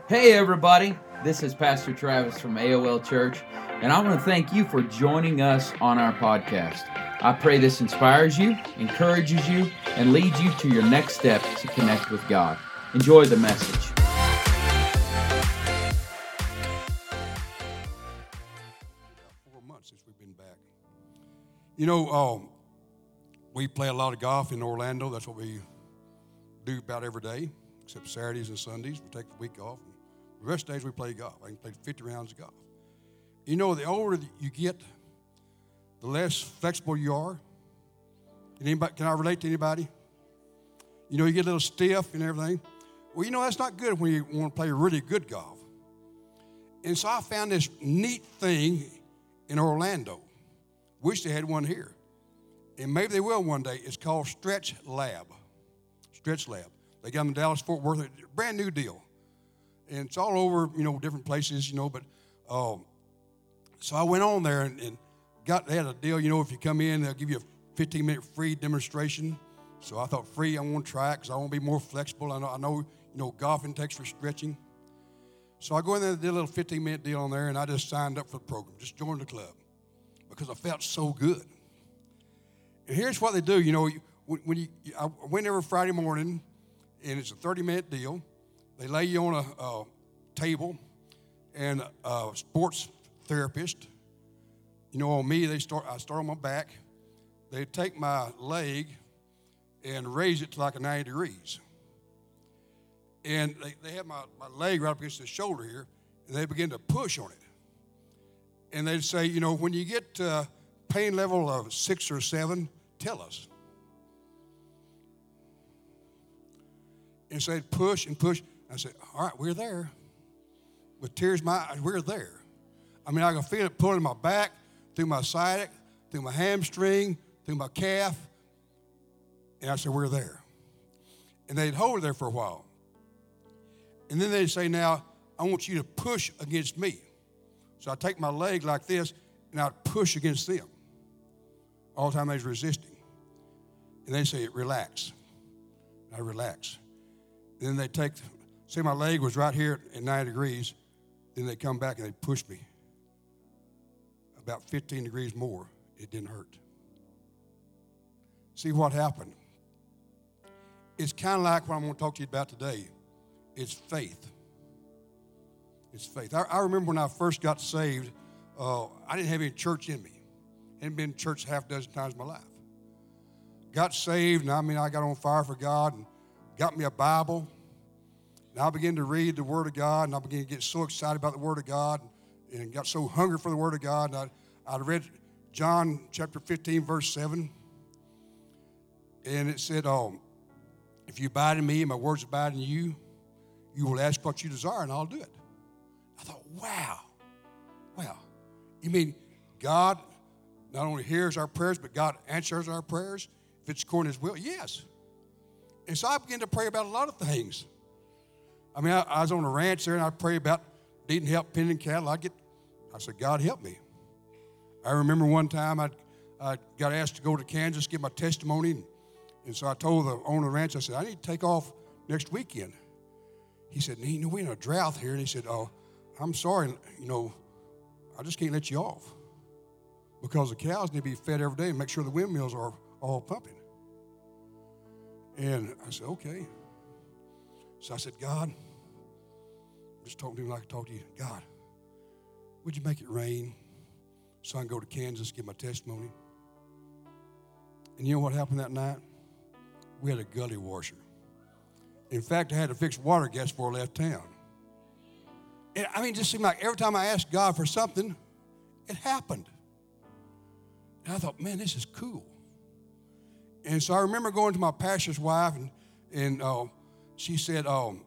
Hey everybody, this is Pastor Travis from AOL Church, and I want to thank you for joining us on our podcast. I pray this inspires you, encourages you, and leads you to your next step to connect with God. Enjoy the message. 4 months since we've been back. We play a lot of golf in Orlando. That's what we do about every day, except Saturdays and Sundays. We take the week off. The rest of the days we play golf. I can play 50 rounds of golf. You know, the older you get, the less flexible you are. Can I relate to anybody? You know, you get a little stiff and everything. Well, you know, that's not good when you want to play really good golf. And so I found this neat thing in Orlando. Wish they had one here. And maybe they will one day. It's called Stretch Lab. Stretch Lab. They got them in Dallas, Fort Worth. Brand new deal. And it's all over, different places, but so I went on there and they had a deal, if you come in, they'll give you a 15-minute free demonstration. So I thought free, I want to try it because I want to be more flexible. I know, golfing takes for stretching. So I go in there and did a little 15-minute deal on there, and I just signed up for the program, just joined the club because I felt so good. And here's what they do, I went every Friday morning, and it's a 30-minute deal. They lay you on a table, and a sports therapist, on me, I start on my back. They take my leg and raise it to like a 90 degrees. And they have my leg right up against the shoulder here, and they begin to push on it. And they'd say, when you get pain level of 6 or 7, tell us. And so they'd push and push. I said, all right, we're there. With tears in my eyes, we're there. I mean, I can feel it pulling in my back, through my sciatic, through my hamstring, through my calf. And I said, we're there. And they'd hold it there for a while. And then they'd say, now, I want you to push against me. So I'd take my leg like this, and I'd push against them. All the time they was resisting. And they'd say, relax. And I'd relax. And then they'd say my leg was right here at 90 degrees. Then they'd come back and they'd push me. About 15 degrees more. It didn't hurt. See what happened? It's kind of like what I'm going to talk to you about today. It's faith. It's faith. I remember when I first got saved, I didn't have any church in me. Hadn't been to church half a dozen times in my life. Got saved, and I got on fire for God and got me a Bible. And I began to read the Word of God, and I began to get so excited about the Word of God and got so hungry for the Word of God. And I read John chapter 15, verse 7. And it said, if you abide in me and my words abide in you, you will ask what you desire, and I'll do it. I thought, wow. You mean God not only hears our prayers, but God answers our prayers if it's according to His will? Yes. And so I began to pray about a lot of things. I was on a ranch there, and I'd pray about needing help penning cattle. I said, God, help me. I remember one time I got asked to go to Kansas, give my testimony, and so I told the owner of the ranch, I said, I need to take off next weekend. He said, we're in a drought here. And he said, I'm sorry, I just can't let you off because the cows need to be fed every day and make sure the windmills are all pumping. And I said, okay. So I said, God, just talking to him like I talk to you. God, would you make it rain so I can go to Kansas, give my testimony? And you know what happened that night? We had a gully washer. In fact, I had to fix water gas before I left town. And it just seemed like every time I asked God for something, it happened. And I thought, man, this is cool. And so I remember going to my pastor's wife, and she said, well,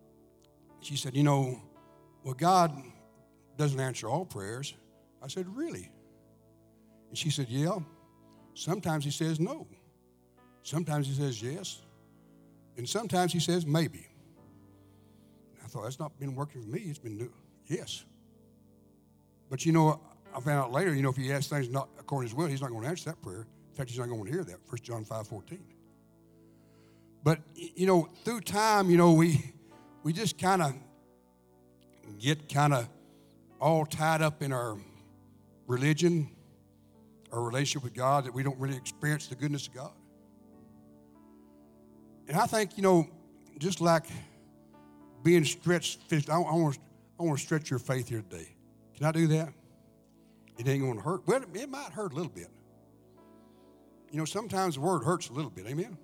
God doesn't answer all prayers. I said, really? And she said, yeah. Sometimes He says no. Sometimes He says yes. And sometimes He says maybe. I thought, that's not been working for me. It's been yes. But I found out later, if He asks things not according to His will, He's not going to answer that prayer. In fact, He's not going to hear that. 1 John 5:14. But, through time, we just kind of get kind of all tied up in our religion, our relationship with God, that we don't really experience the goodness of God. And I think, just like being stretched, I want to stretch your faith here today. Can I do that? It ain't going to hurt. Well, it might hurt a little bit. Sometimes the word hurts a little bit. Amen?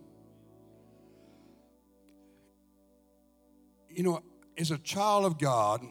As a child of God,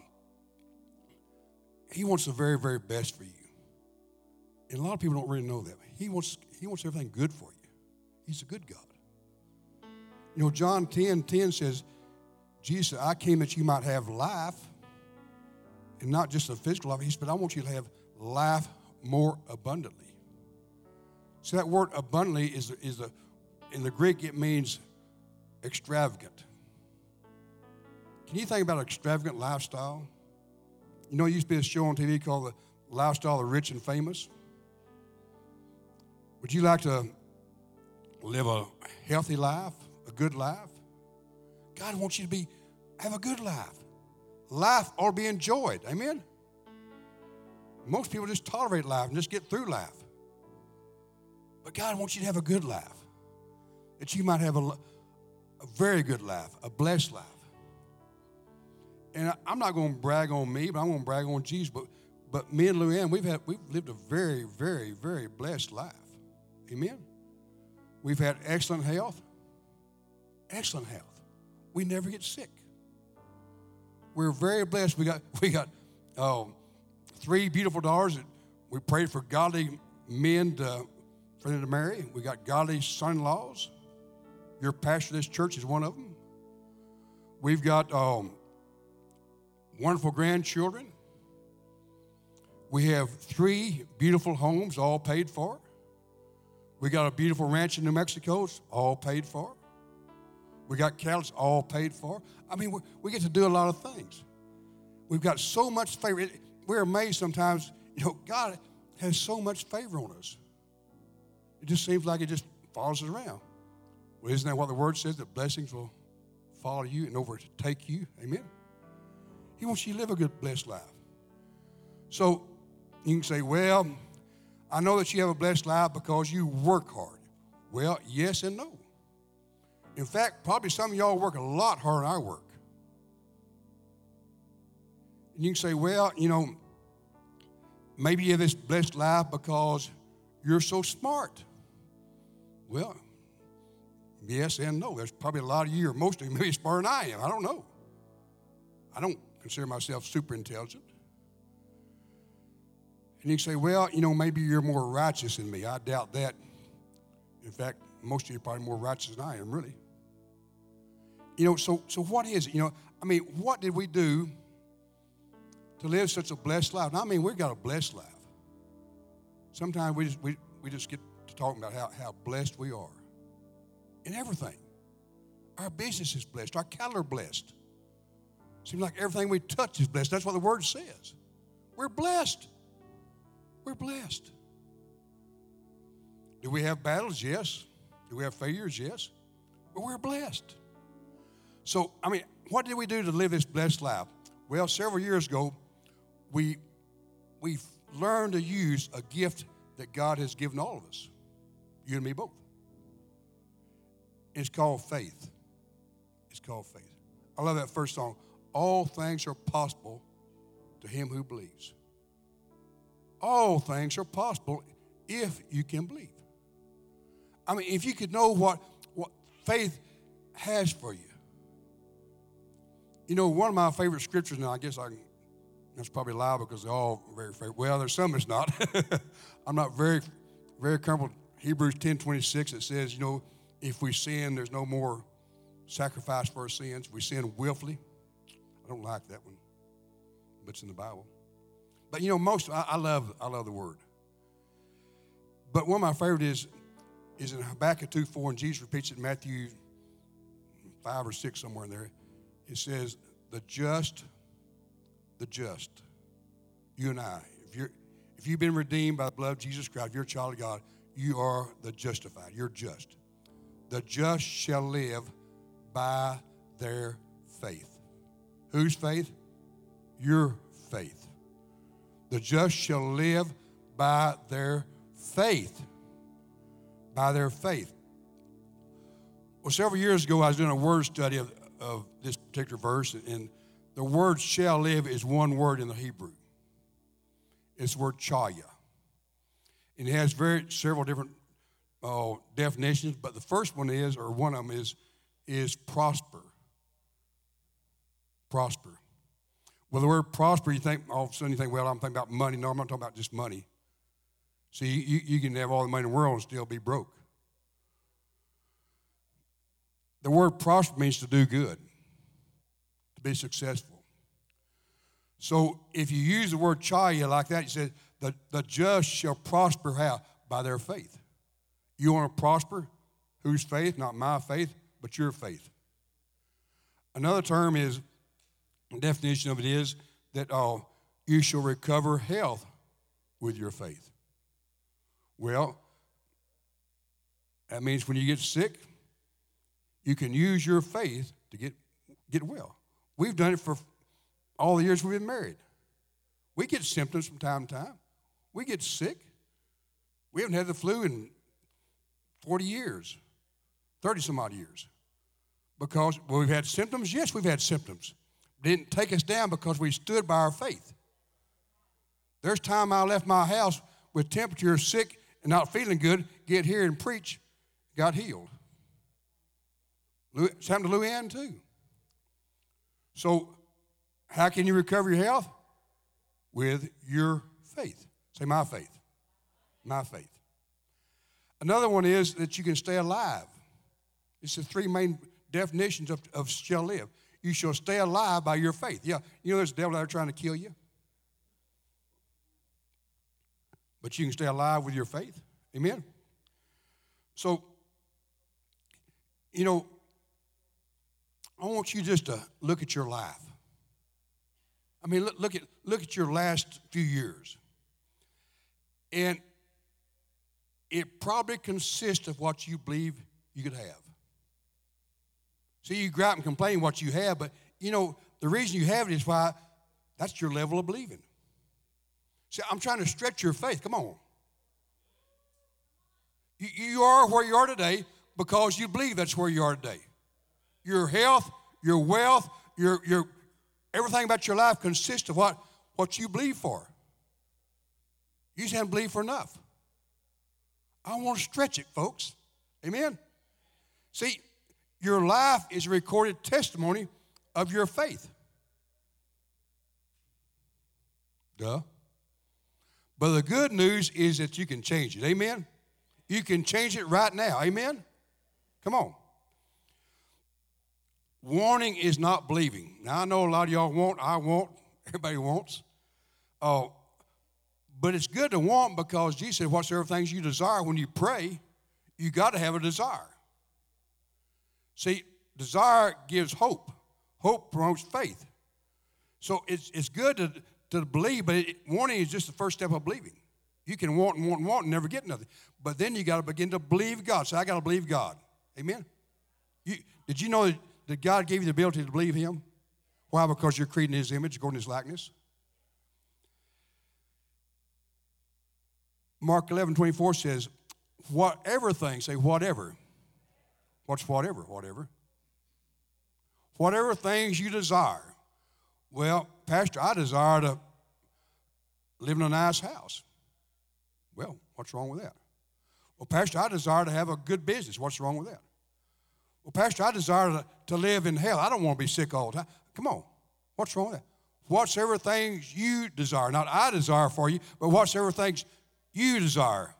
He wants the very, very best for you. And a lot of people don't really know that. He wants everything good for you. He's a good God. John 10:10 says, Jesus said, I came that you might have life, and not just a physical life. He said, but I want you to have life more abundantly. So that word abundantly is in the Greek, it means extravagant. Can you think about an extravagant lifestyle? There used to be a show on TV called The Lifestyle of the Rich and Famous. Would you like to live a healthy life, a good life? God wants you to have a good life. Life ought to be enjoyed. Amen? Most people just tolerate life and just get through life. But God wants you to have a good life, that you might have a very good life, a blessed life. And I'm not going to brag on me, but I'm going to brag on Jesus. But me and Luann, we've lived a very, very, very blessed life. Amen? We've had excellent health. Excellent health. We never get sick. We're very blessed. We got 3 beautiful daughters that we prayed for godly men for them to marry. We got godly son-in-laws. Your pastor of this church is one of them. We've got wonderful grandchildren. We have 3 beautiful homes, all paid for. We got a beautiful ranch in New Mexico, it's all paid for. We got cattle, it's all paid for. I mean, we get to do a lot of things. We've got so much favor. We're amazed sometimes, God has so much favor on us. It just seems like it just follows us around. Well, isn't that what the word says, that blessings will follow you and overtake you? Amen? He wants you to live a good, blessed life. So you can say, well, I know that you have a blessed life because you work hard. Well, yes and no. In fact, probably some of y'all work a lot harder than I work. And you can say, well, maybe you have this blessed life because you're so smart. Well, yes and no. There's probably a lot of you, or most of you, maybe smarter than I am. I don't know. I don't consider myself super intelligent. And you can say, well, maybe you're more righteous than me. I doubt that. In fact, most of you are probably more righteous than I am, really. So what is it? What did we do to live such a blessed life? Now, we've got a blessed life. Sometimes we just get to talking about how blessed we are in everything. Our business is blessed. Our cattle are blessed. Seems like everything we touch is blessed. That's what the word says. We're blessed. We're blessed. Do we have battles? Yes. Do we have failures? Yes. But we're blessed. So, what did we do to live this blessed life? Well, several years ago, we learned to use a gift that God has given all of us, you and me both. It's called faith. It's called faith. I love that first song. All things are possible to him who believes. All things are possible if you can believe. If you could know what faith has for you. One of my favorite scriptures, now I guess that's probably a lie because they're all very favorite. Well, there's some that's not. I'm not very, very comfortable. Hebrews 10:26, it says, if we sin, there's no more sacrifice for our sins. We sin willfully. I don't like that one, but it's in the Bible. But I love the word. But one of my favorite is in Habakkuk 2:4, and Jesus repeats it in Matthew 5 or 6 somewhere in there. It says, the just, you and I, if you've been redeemed by the blood of Jesus Christ, if you're a child of God, you are the justified. You're just. The just shall live by their faith. Whose faith? your faith. The just shall live by their faith. By their faith. Well, several years ago, I was doing a word study of this particular verse, and the word shall live is one word in the Hebrew. It's the word chaya. And it has several different definitions, but the first one is, or one of them is prosper. Prosper. Well, the word prosper, you think, all of a sudden you think, well, I'm thinking about money. No, I'm not talking about just money. See, you can have all the money in the world and still be broke. The word prosper means to do good, to be successful. So if you use the word chaya like that, you said, the just shall prosper how? By their faith. You want to prosper? Whose faith? Not my faith, but your faith. Another term is, the definition of it is that you shall recover health with your faith. Well, that means when you get sick, you can use your faith to get well. We've done it for all the years we've been married. We get symptoms from time to time. We get sick. We haven't had the flu in 40 years, 30 some odd years. Because, well, we've had symptoms? Yes, we've had symptoms. It didn't take us down because we stood by our faith. There's time I left my house with temperature, sick, and not feeling good, get here and preach, got healed. It's happened to Luann too. So, how can you recover your health? With your faith. Say, my faith. My faith. Another one is that you can stay alive. It's the three main definitions of shall live. You shall stay alive by your faith. Yeah, you know there's a devil out there trying to kill you. But you can stay alive with your faith. Amen? So, you know, I want you just to look at your life. I mean, look at your last few years. And it probably consists of what you believe you could have. See, you go out and complain what you have, but, you know, the reason you have it is why that's your level of believing. See, I'm trying to stretch your faith. Come on. You are where you are today because you believe that's where you are today. Your health, your wealth, your everything about your life consists of what you believe for. You just haven't believed for enough. I want to stretch it, folks. Amen? See, your life is a recorded testimony of your faith. Duh. But the good news is that you can change it. Amen? You can change it right now. Amen? Come on. Wanting is not believing. Now, I know a lot of y'all want, I want, everybody wants. But it's good to want because Jesus said, whatsoever things you desire, when you pray, you got to have a desire. See, desire gives hope. Hope promotes faith. So it's good to believe, but wanting is just the first step of believing. You can want and want and want and never get nothing. But then you got to begin to believe God. So I got to believe God. Amen? Did you know that God gave you the ability to believe Him? Why? Because you're created in His image, according to His likeness. Mark 11:24 says, whatever things, say whatever. What's whatever? Whatever. Whatever things you desire. Well, Pastor, I desire to live in a nice house. Well, what's wrong with that? Well, Pastor, I desire to have a good business. What's wrong with that? Well, Pastor, I desire to live in health. I don't want to be sick all the time. Come on. What's wrong with that? Whatsoever things you desire, not I desire for you, but whatsoever things you desire.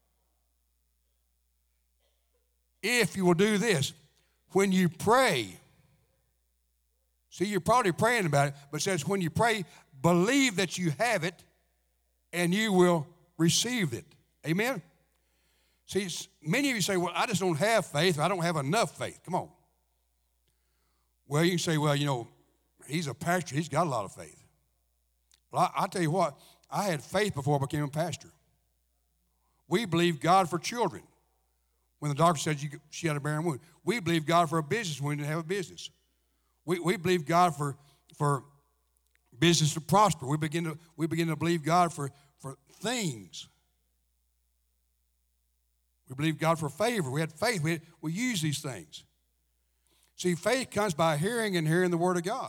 If you will do this, when you pray, see, you're probably praying about it, but it says when you pray, believe that you have it and you will receive it. Amen? See, many of you say, well, I just don't have faith, or I don't have enough faith. Come on. Well, you can say, well, you know, he's a pastor. He's got a lot of faith. Well, I tell you what, I had faith before I became a pastor. We believed God for children. When the doctor said she had a barren womb. We believed God for a business when we didn't have a business. We believed God for business to prosper. We begin to believe God for things. We believe God for favor. We had faith. We use these things. See, faith comes by hearing and hearing the Word of God.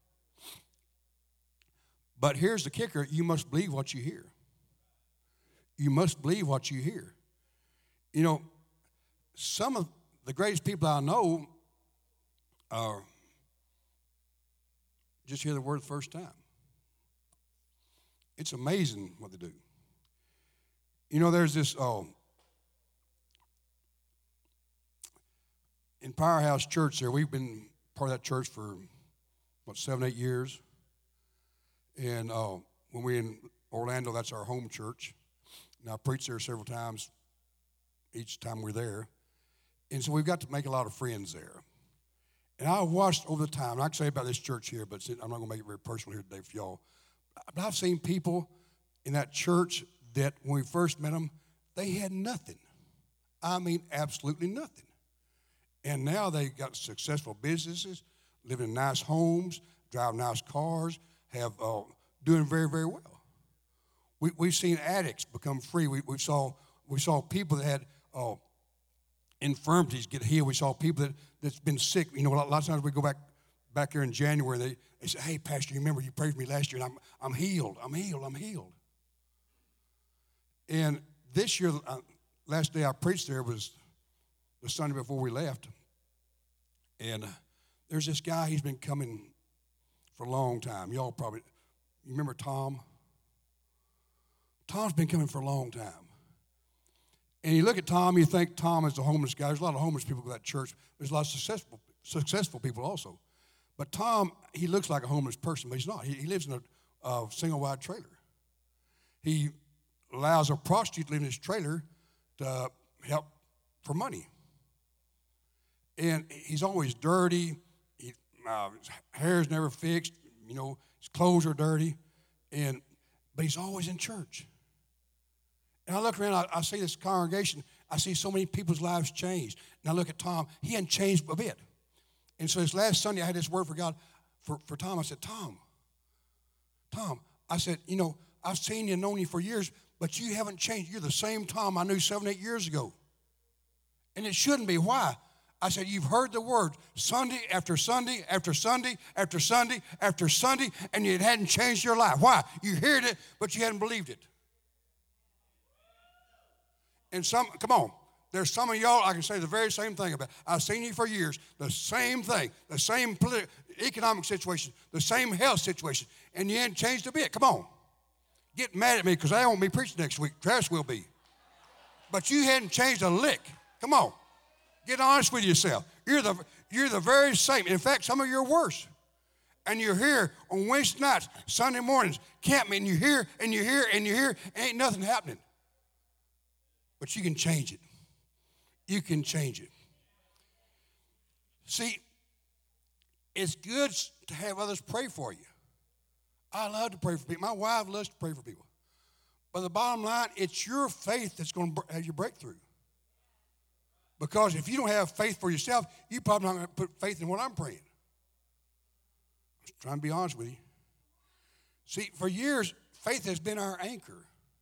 But here's the kicker. You must believe what you hear. You must believe what you hear. You know, some of the greatest people I know just hear the Word the first time. It's amazing what they do. You know, there's this, in Powerhouse Church there, we've been part of that church for, 7, 8 years. And when we're in Orlando, that's our home church. And I preached there several times each time we're there. And so we've got to make a lot of friends there. And I watched over the time, and I can say about this church here, but I'm not going to make it very personal here today for y'all. But I've seen people in that church that when we first met them, they had nothing. I mean, absolutely nothing. And now they got successful businesses, live in nice homes, drive nice cars, have doing very, very well. We've seen addicts become free. We saw people that had infirmities get healed. We saw people that's been sick. You know, a lot of times we go back here in January, and they say, "Hey, Pastor, you remember you prayed for me last year, and I'm healed. I'm healed." And this year, last day I preached there was the Sunday before we left. And there's this guy, he's been coming for a long time. Y'all probably, you remember Tom? Tom's been coming for a long time. And you look at Tom, you think Tom is a homeless guy. There's a lot of homeless people at that church. There's a lot of successful people also. But Tom, he looks like a homeless person, but he's not. He lives in a single-wide trailer. He allows a prostitute to live in his trailer to help for money. And he's always dirty. His hair's never fixed. You know, his clothes are dirty. But he's always in church. And I look around, I see this congregation. I see so many people's lives changed. And I look at Tom. He hadn't changed a bit. And so this last Sunday, I had this word for God for Tom. I said, Tom, I said, you know, I've seen you and known you for years, but you haven't changed. You're the same Tom I knew 7, 8 years ago. And it shouldn't be. Why? I said, you've heard the word Sunday after Sunday after Sunday after Sunday after Sunday, and it hadn't changed your life. Why? You heard it, but you hadn't believed it. And come on, there's some of y'all I can say the very same thing about. I've seen you for years, the same thing, the same economic situation, the same health situation, and you hadn't changed a bit. Come on. Get mad at me because I won't be preaching next week. Travis will be. But you hadn't changed a lick. Come on. Get honest with yourself. You're the very same. In fact, some of you are worse. And you're here on Wednesday nights, Sunday mornings, camp meeting. You're here and you're here and you're here. Ain't nothing happening. But you can change it. You can change it. See, it's good to have others pray for you. I love to pray for people. My wife loves to pray for people. But the bottom line, it's your faith that's going to have your breakthrough. Because if you don't have faith for yourself, you're probably not going to put faith in what I'm praying. I'm just trying to be honest with you. See, for years, faith has been our anchor.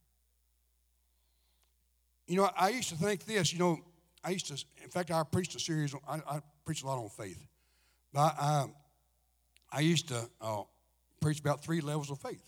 You know, I used to think this, in fact, I preached a series, I preached a lot on faith. But I used to preach about 3 levels of faith.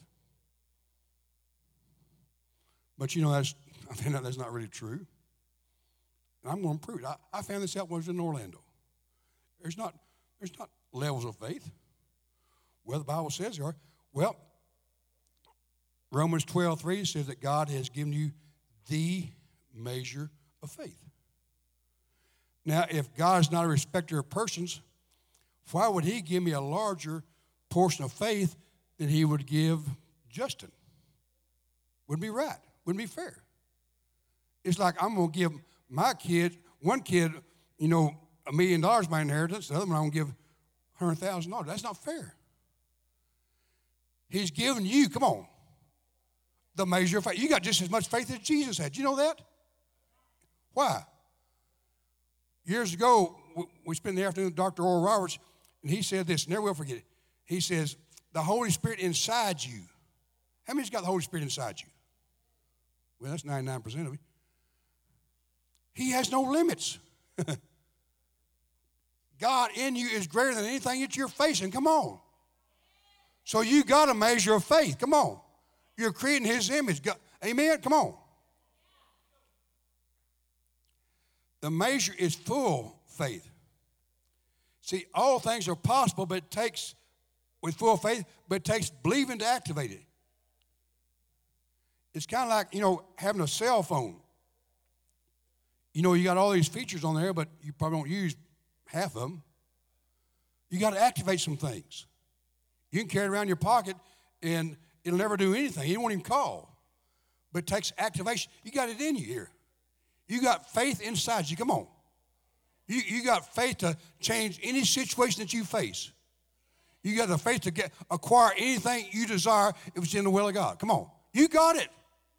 But, I found out that's not really true. And I'm going to prove it. I found this out when I was in Orlando. There's not levels of faith. Well, the Bible says there are. Well, Romans 12:3 says that God has given you the measure of faith. Now, if God is not a respecter of persons, why would he give me a larger portion of faith than he would give Justin? Wouldn't be right. Wouldn't be fair. It's like I'm going to give one kid, $1 million my inheritance. The other one I'm going to give $100,000. That's not fair. He's given you, come on, the measure of faith. You got just as much faith as Jesus had. Do you know that? Why? Years ago, we spent the afternoon with Dr. Oral Roberts, and he said this, never will forget it. He says, the Holy Spirit inside you. How many's got the Holy Spirit inside you? Well, that's 99% of it. He has no limits. God in you is greater than anything that you're facing. Come on. So you got a measure of faith. Come on. You're creating His image. Amen? Come on. The measure is full faith. See, all things are possible, but it takes, with full faith, but it takes believing to activate it. It's kind of like, having a cell phone. You got all these features on there, but you probably don't use half of them. You got to activate some things. You can carry it around in your pocket, and it'll never do anything. You won't even call. But it takes activation. You got it in you here. You got faith inside you. Come on. You got faith to change any situation that you face. You got the faith to acquire anything you desire if it's in the will of God. Come on. You got it.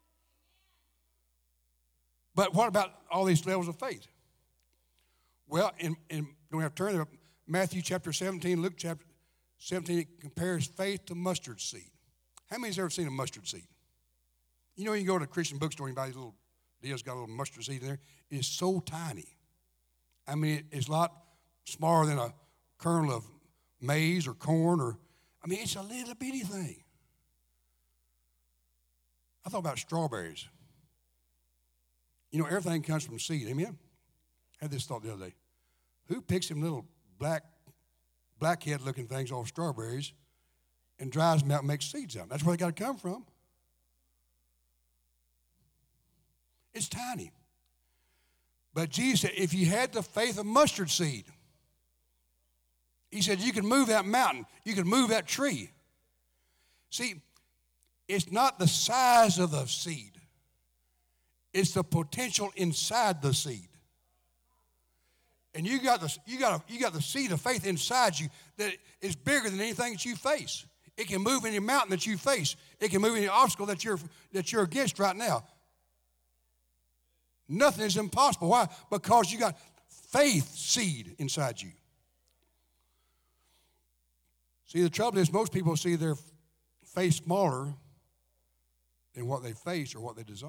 But what about all these levels of faith? Well, don't have to turn there. Matthew chapter 17, Luke chapter 17, it compares faith to mustard seed. How many's ever seen a mustard seed? You can go to a Christian bookstore and buy these little deals, got a little mustard seed in there. It's so tiny. I mean, it's a lot smaller than a kernel of maize or corn it's a little bitty thing. I thought about strawberries. Everything comes from seed. Amen? I had this thought the other day. Who picks them little blackhead-looking things off strawberries and dries them out and makes seeds out of them? That's where they got to come from. It's tiny. But Jesus said, if you had the faith of mustard seed, He said, you can move that mountain. You can move that tree. See, it's not the size of the seed. It's the potential inside the seed. And you got the seed of faith inside you that is bigger than anything that you face. It can move any mountain that you face. It can move any obstacle that you're against right now. Nothing is impossible. Why? Because you got faith seed inside you. See, the trouble is most people see their faith smaller than what they face or what they desire.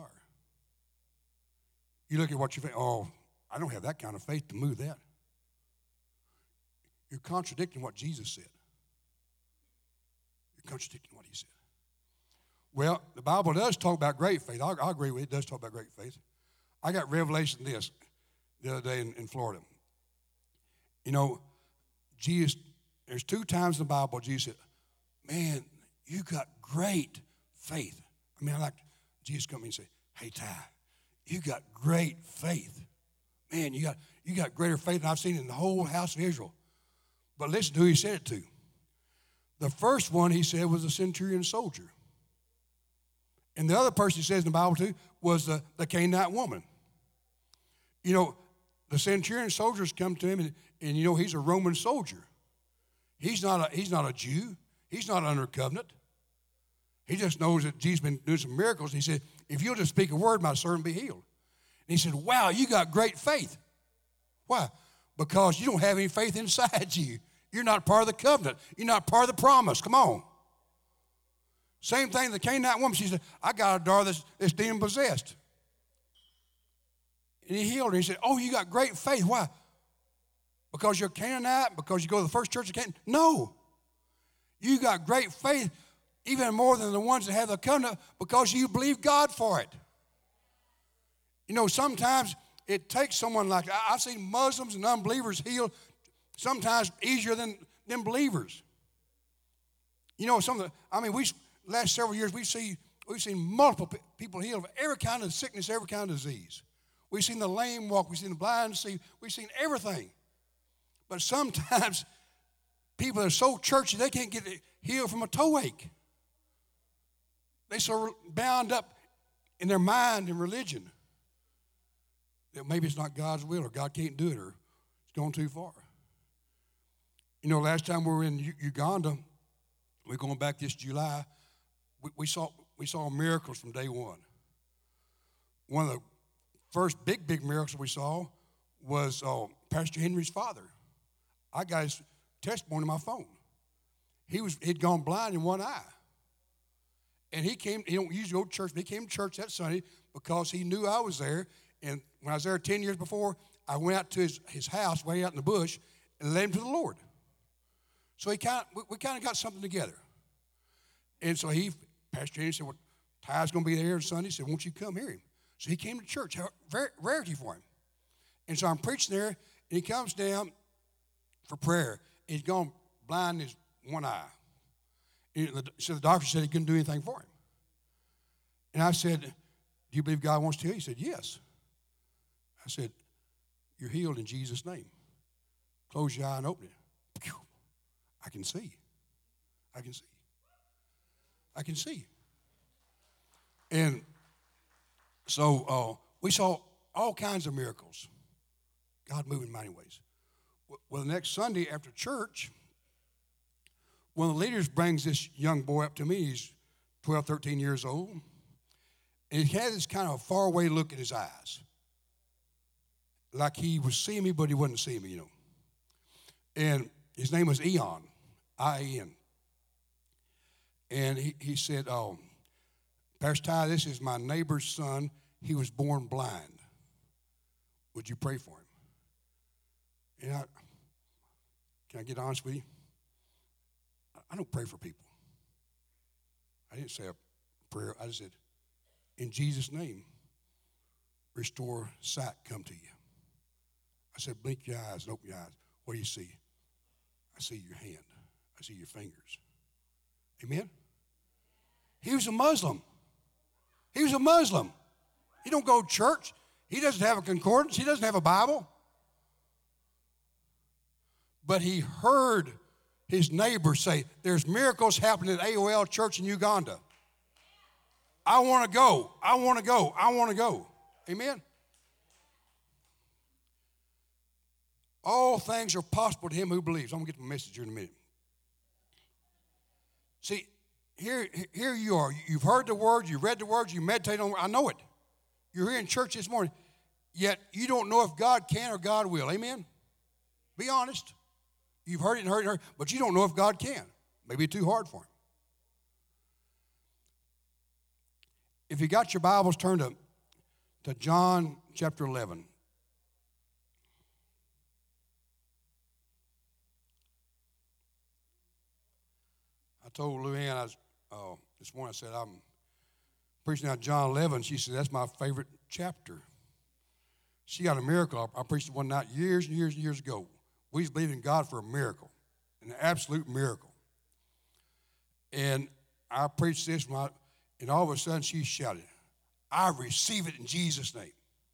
You look at what you think, I don't have that kind of faith to move that. You're contradicting what Jesus said. You're contradicting what He said. Well, the Bible does talk about great faith. I agree with it. It does talk about great faith. I got revelation this the other day in Florida. Jesus, there's 2 times in the Bible Jesus said, man, you got great faith. I like Jesus come in and say, hey, Ty, you got great faith. Man, you got greater faith than I've seen in the whole house of Israel. But listen to who He said it to. The first one He said was a centurion soldier. And the other person He says in the Bible too was the Canaanite woman. The centurion soldiers come to him and he's a Roman soldier. He's not a Jew. He's not under covenant. He just knows that Jesus has been doing some miracles. He said, if you'll just speak a word, my servant be healed. And he said, wow, you got great faith. Why? Because you don't have any faith inside you. You're not part of the covenant. You're not part of the promise. Come on. Same thing, the Canaanite woman, she said, I got a daughter that's demon possessed. And He healed her. He said, you got great faith. Why? Because you're Canaanite? Because you go to the first church of Canaan? No. You got great faith, even more than the ones that have the covenant, because you believe God for it. Sometimes it takes someone like that. I've seen Muslims and unbelievers healed sometimes easier than believers. Last several years we've seen multiple people healed of every kind of sickness, every kind of disease. We've seen the lame walk, we've seen the blind see, we've seen everything. But sometimes people are so churchy they can't get healed from a toe ache. They're so bound up in their mind and religion that maybe it's not God's will or God can't do it or it's gone too far. Last time we were in Uganda, we're going back this July, we saw miracles from day one. One of the first big miracles we saw was Pastor Henry's father. I got his testimony on my phone. He'd gone blind in one eye. And he don't usually go to church, but he came to church that Sunday because he knew I was there. And when I was there 10 years before, I went out to his house way out in the bush and led him to the Lord. So we kind of got something together. And so Pastor Jenny said, well, Ty's going to be there Sunday. He said, won't you come hear him? So he came to church, rarity for him. And so I'm preaching there, and he comes down for prayer. He's gone blind in his one eye. So the doctor said he couldn't do anything for him. And I said, do you believe God wants to heal you? He said, yes. I said, you're healed in Jesus' name. Close your eye and open it. I can see. I can see. I can see. And so we saw all kinds of miracles. God moving in mighty ways. Well, the next Sunday after church, one of the leaders brings this young boy up to me. He's 12, 13 years old. And he had this kind of faraway look in his eyes. Like he was seeing me, but he wasn't seeing me, And his name was Eon, I-A-N. And he said, Pastor Ty, this is my neighbor's son. He was born blind. Would you pray for him? And can I get honest with you? I don't pray for people. I didn't say a prayer. I just said, in Jesus' name, restore sight come to you. I said, blink your eyes and open your eyes. What do you see? I see your hand. I see your fingers. Amen? He was a Muslim. He was a Muslim. He don't go to church. He doesn't have a concordance. He doesn't have a Bible. But he heard his neighbor say, there's miracles happening at AOL Church in Uganda. I want to go. I want to go. I want to go. Amen? All things are possible to him who believes. I'm going to get the message here in a minute. See, here you are. You've heard the word. You've read the words. You meditate on it. I know it. You're here in church this morning, yet you don't know if God can or God will. Amen? Be honest. You've heard it and heard it and heard it, but you don't know if God can. Maybe it's too hard for him. If you got your Bibles, turn to John chapter 11. I told Luann this morning, I said, I'm preaching out John 11. She said, that's my favorite chapter. She got a miracle. I preached it one night years and years and years ago. We just believed in God for a miracle, an absolute miracle. And I preached this, and all of a sudden she shouted, I receive it in Jesus' name.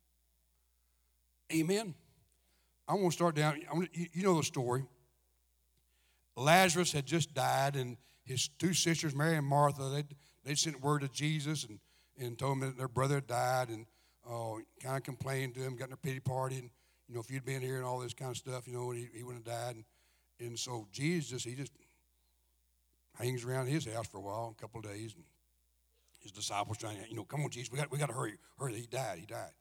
Amen. I want to start down. You know the story. Lazarus had just died, and his two sisters, Mary and Martha, they sent word to Jesus and told him that their brother had died, and kind of complained to him, got in a pity party, and if you'd been here and all this kind of stuff, he wouldn't have died. And so Jesus, he just hangs around his house for a while, a couple of days, and his disciples trying to, come on, Jesus, we got to hurry. He died.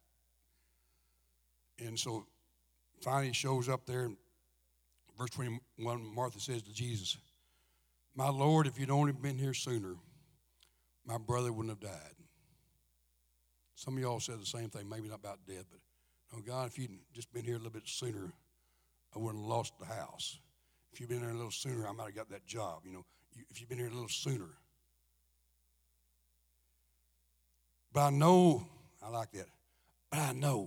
And so finally he shows up there, and verse 21, Martha says to Jesus, my Lord, if you'd only been here sooner, my brother wouldn't have died. Some of y'all said the same thing, maybe not about death, but God, if you'd just been here a little bit sooner, I wouldn't have lost the house. If you'd been here a little sooner, I might have got that job. If you'd been here a little sooner. But I know, I like that, but I know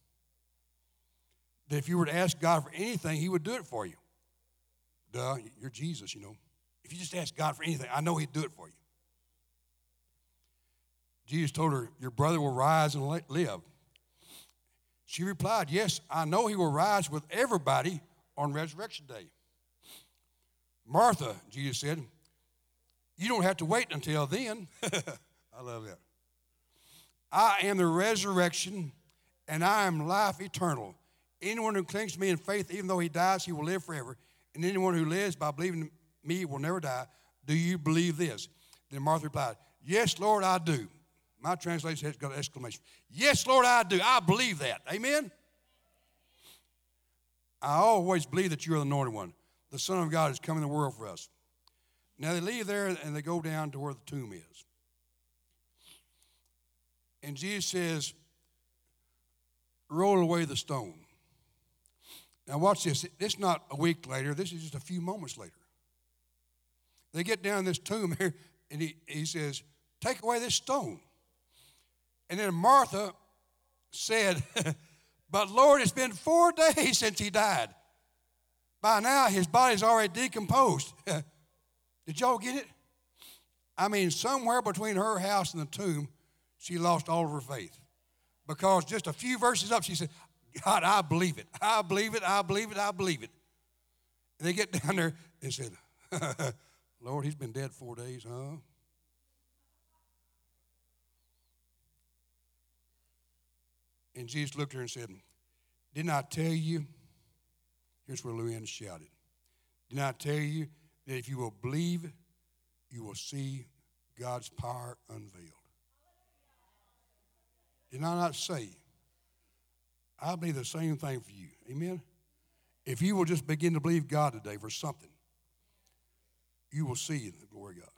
that if you were to ask God for anything, he would do it for you. Duh, you're Jesus, If you just ask God for anything, I know he'd do it for you. Jesus told her, your brother will rise and live. She replied, yes, I know he will rise with everybody on resurrection day. Martha, Jesus said, you don't have to wait until then. I love that. I am the resurrection, and I am life eternal. Anyone who clings to me in faith, even though he dies, he will live forever. And anyone who lives by believing in me will never die. Do you believe this? Then Martha replied, yes, Lord, I do. My translation has got an exclamation. Yes, Lord, I do. I believe that. Amen? I always believe that you are the anointed one. The Son of God has come in the world for us. Now they leave there and they go down to where the tomb is. And Jesus says, roll away the stone. Now watch this. It's not a week later. This is just a few moments later. They get down this tomb here, and he says, take away this stone. And then Martha said, but Lord, it's been 4 days since he died. By now, his body's already decomposed. Did y'all get it? I mean, somewhere between her house and the tomb, she lost all of her faith. Because just a few verses up, she said, God, I believe it. I believe it. I believe it. I believe it. And they get down there and said, Lord, he's been dead 4 days, huh? And Jesus looked at her and said, didn't I tell you? Here's where Luann shouted. Didn't I tell you that if you will believe, you will see God's power unveiled? Did I not say? I believe the same thing for you. Amen? If you will just begin to believe God today for something, you will see the glory of God.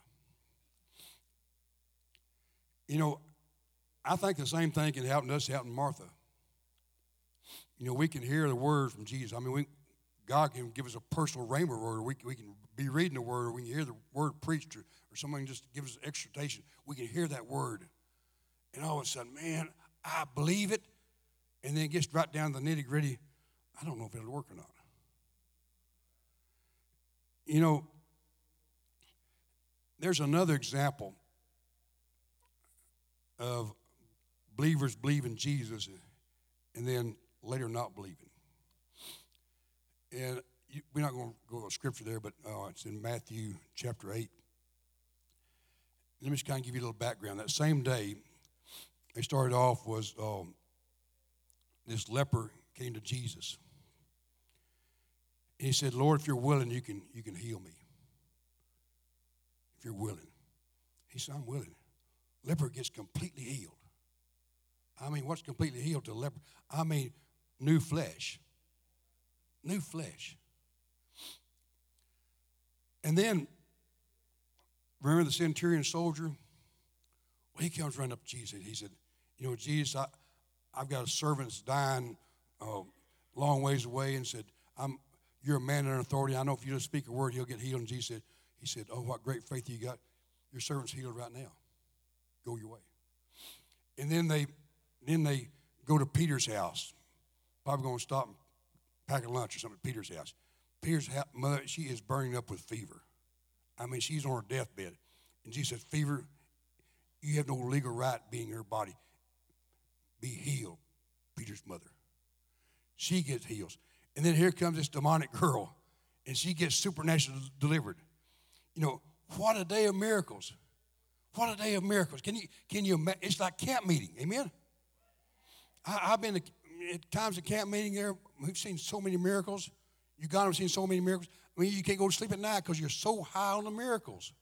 You know, I think the same thing can happen to us, happen to Martha. You know, we can hear the words from Jesus. I mean, God can give us a personal rhema word. We can be reading the word, or we can hear the word preached, or someone just gives us exhortation. We can hear that word. And all of a sudden, man, I believe it. And then it gets right down to the nitty-gritty. I don't know if it'll work or not. You know, there's another example of believers believing Jesus and then later not believing. And we're not going to go to scripture there, but it's in Matthew chapter 8. Let me just kind of give you a little background. That same day, they started off was this leper came to Jesus. And he said, Lord, if you're willing, you can heal me. If you're willing. He said, I'm willing. Leper gets completely healed. I mean, what's completely healed to leper? I mean, new flesh. New flesh. And then, remember the centurion soldier? Well, he comes running up to Jesus. He said, you know, Jesus, I've got a servant that's dying long ways away, and said, you're a man in authority. I know if you just speak a word, he'll get healed. And Jesus said, oh, what great faith you got. Your servant's healed right now. Go your way. And then they go to Peter's house. Probably going to stop and pack a lunch or something at Peter's house. Peter's mother, she is burning up with fever. I mean, she's on her deathbed. And Jesus says, fever, you have no legal right being in her body. Be healed, Peter's mother. She gets healed. And then here comes this demonic girl, and she gets supernaturally delivered. You know, what a day of miracles. What a day of miracles. Can you imagine? It's like camp meeting, amen? I've been at times at camp meeting there. We've seen so many miracles. You got to seen so many miracles. I mean, you can't go to sleep at night because you're so high on the miracles.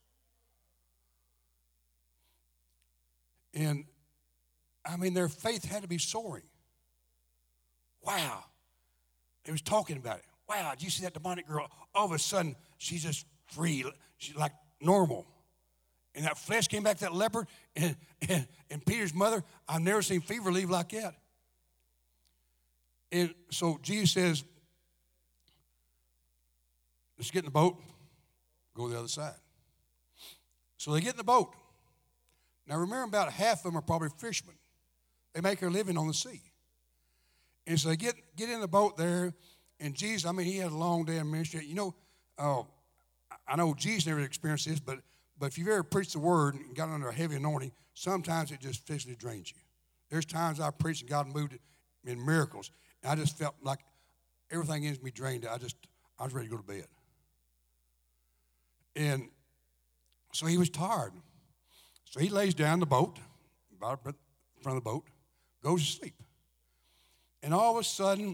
And, I mean, their faith had to be soaring. Wow. They was talking about it. Wow, did you see that demonic girl? All of a sudden, she's just free. She's like normal. And that flesh came back to that leopard. And Peter's mother, I've never seen fever leave like that. And so Jesus says, let's get in the boat, go to the other side. So they get in the boat. Now remember, about half of them are probably fishermen. They make their living on the sea. And so they get in the boat there, and Jesus, I mean, he had a long day of ministry. You know, I know Jesus never experienced this, but if you've ever preached the word and got under a heavy anointing, sometimes it just physically drains you. There's times I preached and God moved in miracles, and I just felt like everything in me drained. I was ready to go to bed. And so he was tired. So he lays down in the boat, about in front of the boat, goes to sleep. And all of a sudden,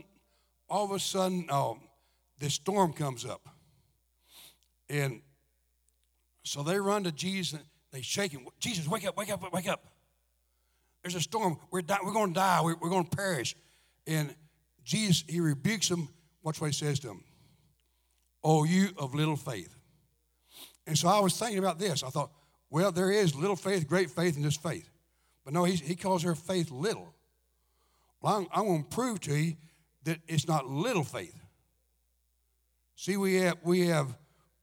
this storm comes up. And so they run to Jesus, and they shake him. Jesus, wake up, wake up, wake up. There's a storm. We're going to die. We're going to perish. And Jesus, he rebukes them. Watch what he says to them. Oh, you of little faith. And so I was thinking about this. I thought, well, there is little faith, great faith, and just faith. But no, he calls her faith little. Well, I'm going to prove to you that it's not little faith. See, we have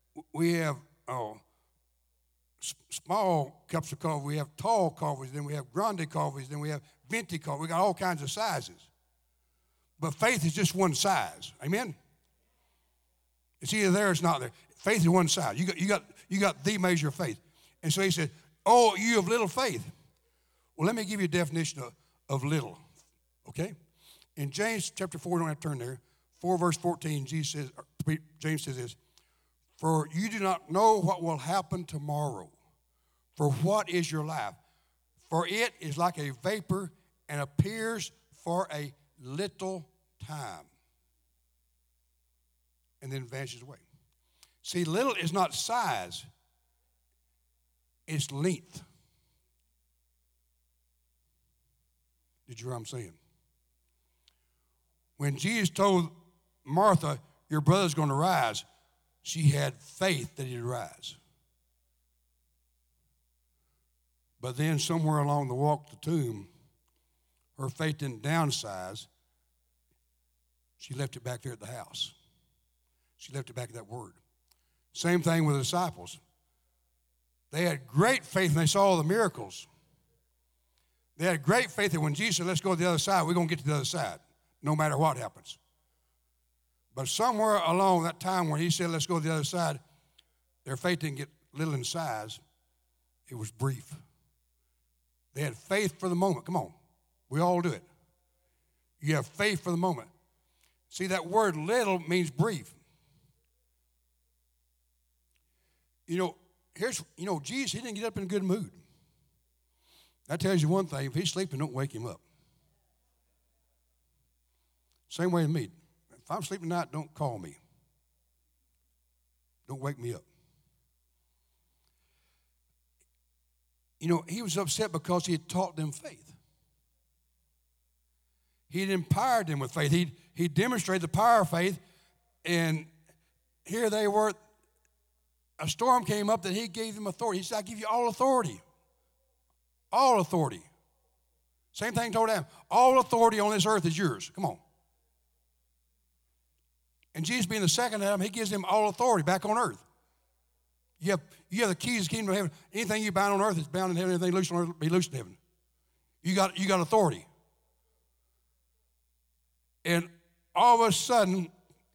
small cups of coffee, we have tall coffees, then we have grande coffees, then we have venti coffee. We got all kinds of sizes. But faith is just one size. Amen? It's either there or it's not there. Faith is one size. You got the measure of faith. And so he said, oh, you have little faith. Well, let me give you a definition of little, okay? In James chapter 4, don't have to turn there, 4 verse 14, James says this, for you do not know what will happen tomorrow. For what is your life? For it is like a vapor and appears for a little time and then vanishes away. See, little is not size, it's length. Did you hear what I'm saying? When Jesus told Martha, your brother's going to rise, she had faith that he'd rise. But then somewhere along the walk to the tomb, her faith didn't downsize. She left it back there at the house. She left it back at that word. Same thing with the disciples. They had great faith when they saw all the miracles. They had great faith that when Jesus said, let's go to the other side, we're going to get to the other side, no matter what happens. But somewhere along that time when he said, let's go to the other side, their faith didn't get little in size. It was brief. They had faith for the moment. Come on. We all do it. You have faith for the moment. See, that word little means brief. Jesus, he didn't get up in a good mood. That tells you one thing. If he's sleeping, don't wake him up. Same way with me. If I'm sleeping tonight, don't call me. Don't wake me up. He was upset because he had taught them faith. He had empowered them with faith. He demonstrated the power of faith, and here they were. A storm came up that he gave them authority. He said, I give you all authority. All authority. Same thing told Adam. All authority on this earth is yours. Come on. And Jesus being the second Adam, he gives them all authority back on earth. You have the keys to the kingdom of heaven. Anything you bind on earth is bound in heaven. Anything loose on earth will be loosed in heaven. You got authority. And all of a sudden,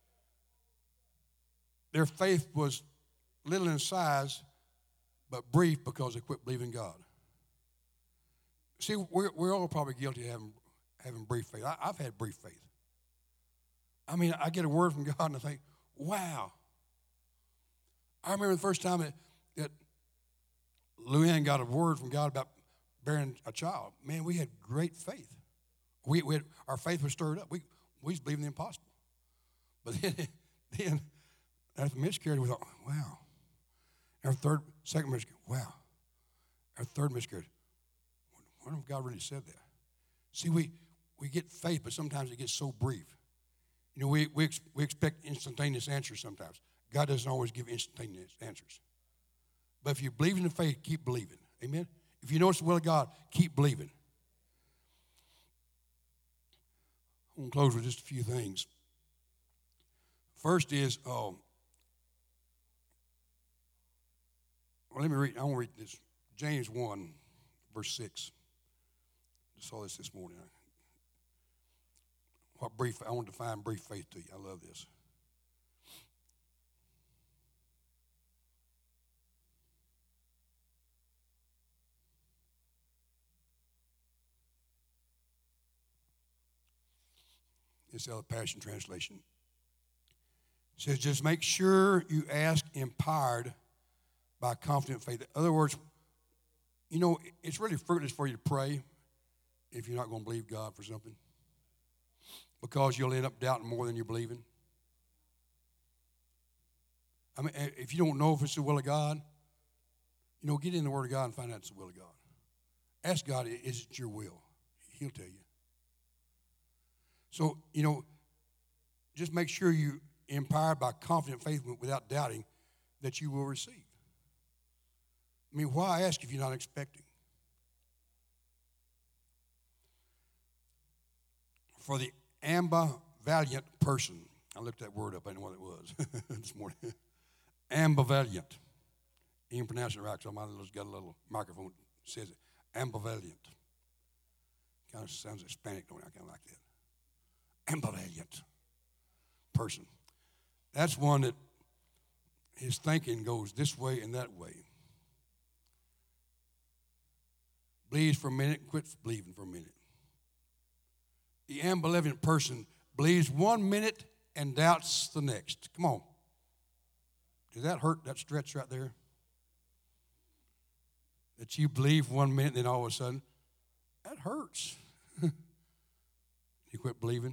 their faith was little in size, but brief because they quit believing God. See, we're all probably guilty of having brief faith. I've had brief faith. I mean, I get a word from God and I think, wow. I remember the first time that Luann got a word from God about bearing a child. Man, we had great faith. Our faith was stirred up. We was believing the impossible. But then after the miscarriage, we thought, wow. Our second miscarriage, wow. Our third miscarriage, I wonder if God really said that. See, we get faith, but sometimes it gets so brief. We expect instantaneous answers sometimes. God doesn't always give instantaneous answers. But if you believe in the faith, keep believing. Amen? If you know it's the will of God, keep believing. I'm going to close with just a few things. First is, let me read. I want to read this. James 1, verse 6. I saw this morning. I want to define brief faith to you. I love this. It's the Passion Translation. It says, just make sure you ask empowered by confident faith. In other words, it's really fruitless for you to pray if you're not going to believe God for something, because you'll end up doubting more than you're believing. I mean, if you don't know if it's the will of God, get in the Word of God and find out it's the will of God. Ask God, is it your will? He'll tell you. So, just make sure you empowered by confident faith without doubting that you will receive. I mean, why ask if you're not expecting? For the ambivalent person, I looked that word up, I didn't know what it was this morning. Ambivalent. You can pronounce it right, because I got a little microphone that says it. Ambivalent. Kind of sounds Hispanic, don't it? I kind of like that. Ambivalent person. That's one that his thinking goes this way and that way. Believes for a minute, quits believing for a minute. The ambivalent person believes 1 minute and doubts the next. Come on. Does that hurt, that stretch right there? That you believe 1 minute and then all of a sudden, that hurts. You quit believing.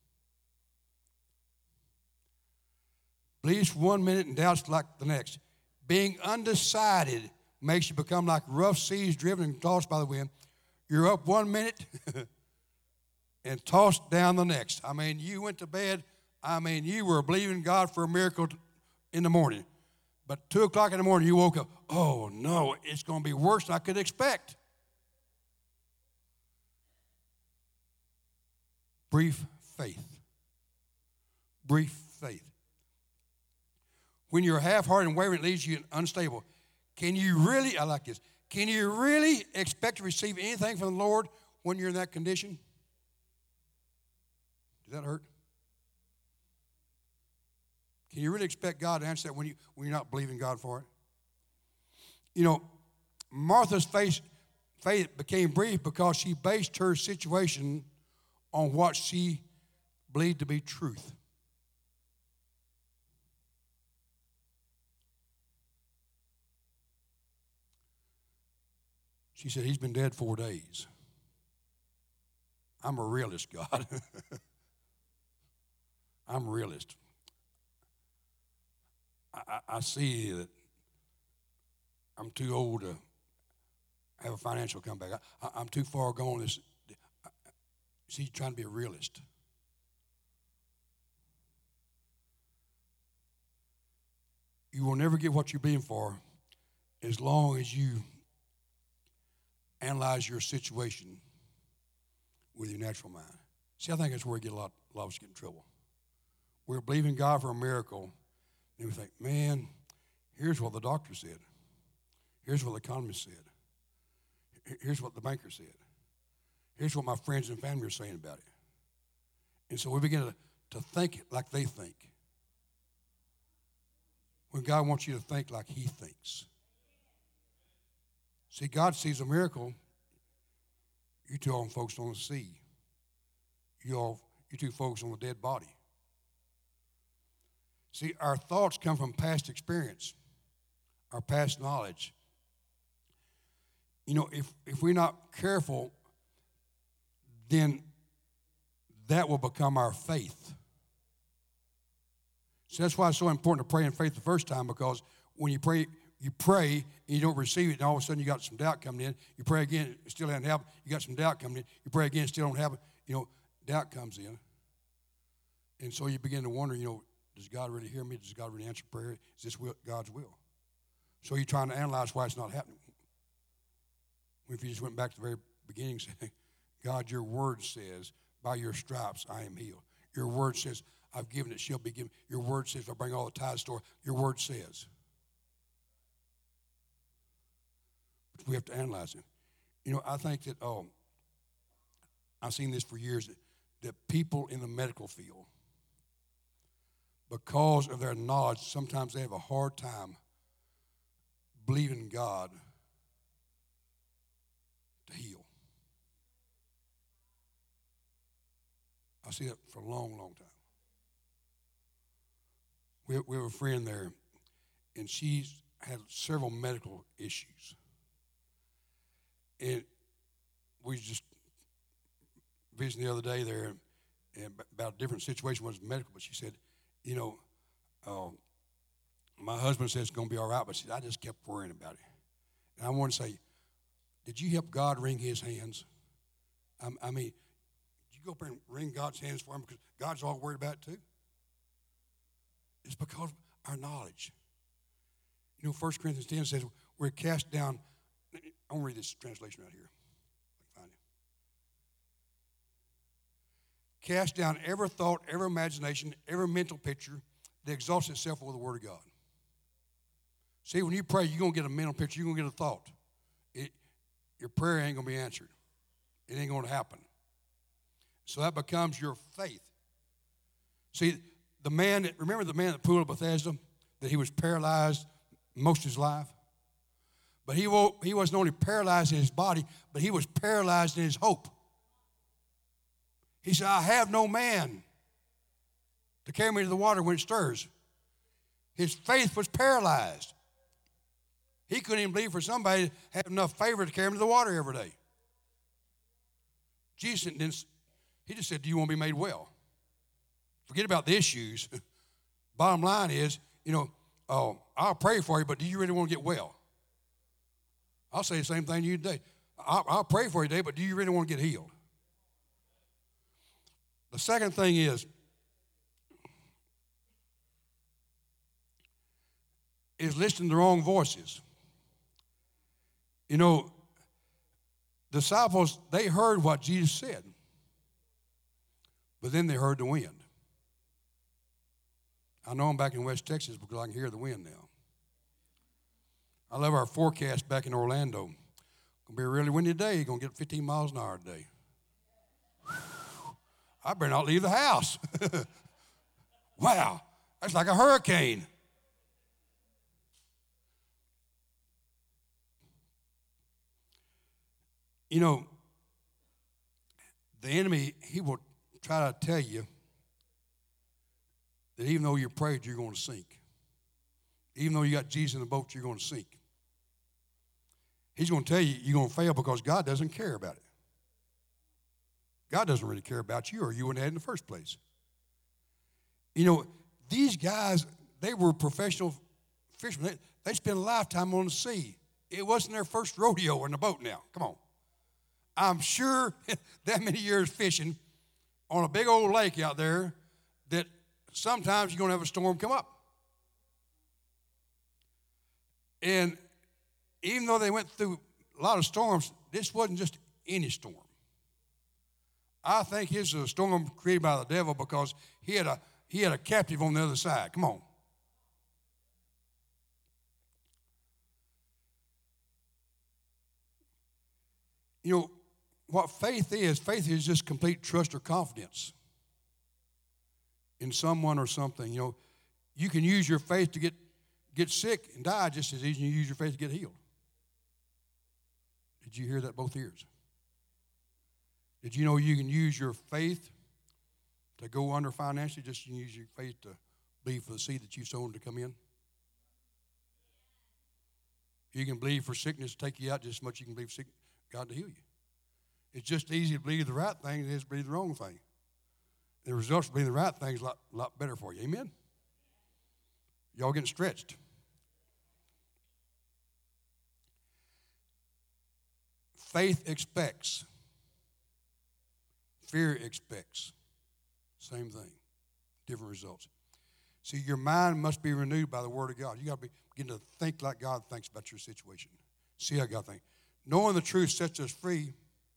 Believes 1 minute and doubts like the next. Being undecided makes you become like rough seas driven and tossed by the wind. You're up 1 minute and tossed down the next. I mean, you went to bed. I mean, you were believing God for a miracle in the morning. But 2 o'clock in the morning, you woke up. Oh, no, it's going to be worse than I could expect. Brief faith. Brief faith. When you're half-hearted and wavering, it leaves you unstable. Can you really, I like this, can you really expect to receive anything from the Lord when you're in that condition? Does that hurt? Can you really expect God to answer that when you're not believing God for it? You know, Martha's faith became brief because she based her situation on what she believed to be truth. She said, he's been dead 4 days. I'm a realist, God. I'm a realist. I see that I'm too old to have a financial comeback. I'm too far gone. See, trying to be a realist. You will never get what you're being for as long as you analyze your situation with your natural mind. See, I think that's where we get a lot of us get in trouble. We're believing God for a miracle, and we think, man, here's what the doctor said. Here's what the economist said. Here's what the banker said. Here's what my friends and family are saying about it. And so we begin to think like they think. When God wants you to think like he thinks. See, God sees a miracle. You two often focus on the sea. You two focus on the dead body. See, our thoughts come from past experience, our past knowledge. You know, if we're not careful, then that will become our faith. So that's why it's so important to pray in faith the first time, because when you pray and you don't receive it, and all of a sudden you got some doubt coming in. You pray again, it still hasn't happened. You got some doubt coming in. You pray again, it still don't happen. You know, doubt comes in. And so you begin to wonder, you know, does God really hear me? Does God really answer prayer? Is this God's will? So you're trying to analyze why it's not happening. If you just went back to the very beginning saying, God, your word says, by your stripes I am healed. Your word says, I've given it, shall be given. Your word says, if I bring all the tithes to your word says. But we have to analyze it. You know, I think that, I've seen this for years, that people in the medical field, because of their knowledge, sometimes they have a hard time believing God to heal. I see that for a long, long time. We have a friend there, and she's had several medical issues. And we just visited the other day there and about a different situation, was medical, but she said, you know, my husband says it's going to be all right, but she said, I just kept worrying about it. And I want to say, did you help God wring his hands? I mean, did you go up there and wring God's hands for him because God's all worried about it too? It's because of our knowledge. You know, 1 Corinthians 10 says we're cast down. I'm going to read this translation right here. Find it. Cast down every thought, every imagination, every mental picture that exalts itself over the Word of God. See, when you pray, you're going to get a mental picture. You're going to get a thought. Your prayer ain't going to be answered. It ain't going to happen. So that becomes your faith. See, remember the man at the pool of Bethesda, that he was paralyzed most of his life? But he wasn't only paralyzed in his body, but he was paralyzed in his hope. He said, I have no man to carry me to the water when it stirs. His faith was paralyzed. He couldn't even believe for somebody to have enough favor to carry him to the water every day. Jesus didn't, he just said, do you want to be made well? Forget about the issues. Bottom line is, I'll pray for you, but do you really want to get well? I'll say the same thing to you today. I'll pray for you today, but do you really want to get healed? The second thing is listening to the wrong voices. Disciples, they heard what Jesus said, but then they heard the wind. I know I'm back in West Texas because I can hear the wind now. I love our forecast back in Orlando. Going to be a really windy day. You're going to get 15 miles an hour today. I better not leave the house. Wow, that's like a hurricane. The enemy, he will try to tell you that even though you're prayed, you're going to sink. Even though you got Jesus in the boat, you're going to sink. He's going to tell you you're going to fail because God doesn't care about it. God doesn't really care about you, or you wouldn't have it in the first place. These guys, they were professional fishermen. They spent a lifetime on the sea. It wasn't their first rodeo in the boat now. Come on. I'm sure that many years fishing on a big old lake out there that sometimes you're going to have a storm come up. And even though they went through a lot of storms, this wasn't just any storm. I think this is a storm created by the devil because he had a captive on the other side. Come on. What faith is just complete trust or confidence in someone or something. You can use your faith to get sick and die just as easy as you use your faith to get healed. Did you hear that both ears? Did you know you can use your faith to go under financially just as you use your faith to believe for the seed that you've sown to come in? You can believe for sickness to take you out just as much as you can believe for God to heal you. It's just easy to believe the right thing than it is to believe the wrong thing. The results of believing the right thing is a lot better for you. Amen? Y'all getting stretched. Faith expects. Fear expects. Same thing. Different results. See, your mind must be renewed by the Word of God. You got to begin to think like God thinks about your situation. See how God thinks. Knowing the truth sets us free.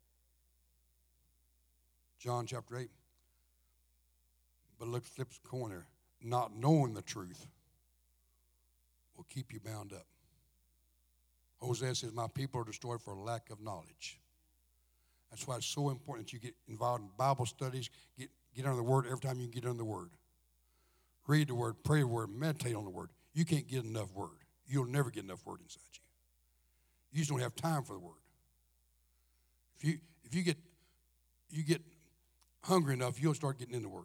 John chapter 8. But look, flip the coin there. Not knowing the truth will keep you bound up. Hosea says, my people are destroyed for lack of knowledge. That's why it's so important that you get involved in Bible studies, get under the Word every time you can get under the Word. Read the Word, pray the Word, meditate on the Word. You can't get enough Word. You'll never get enough Word inside you. You just don't have time for the Word. If you get hungry enough, you'll start getting in the Word.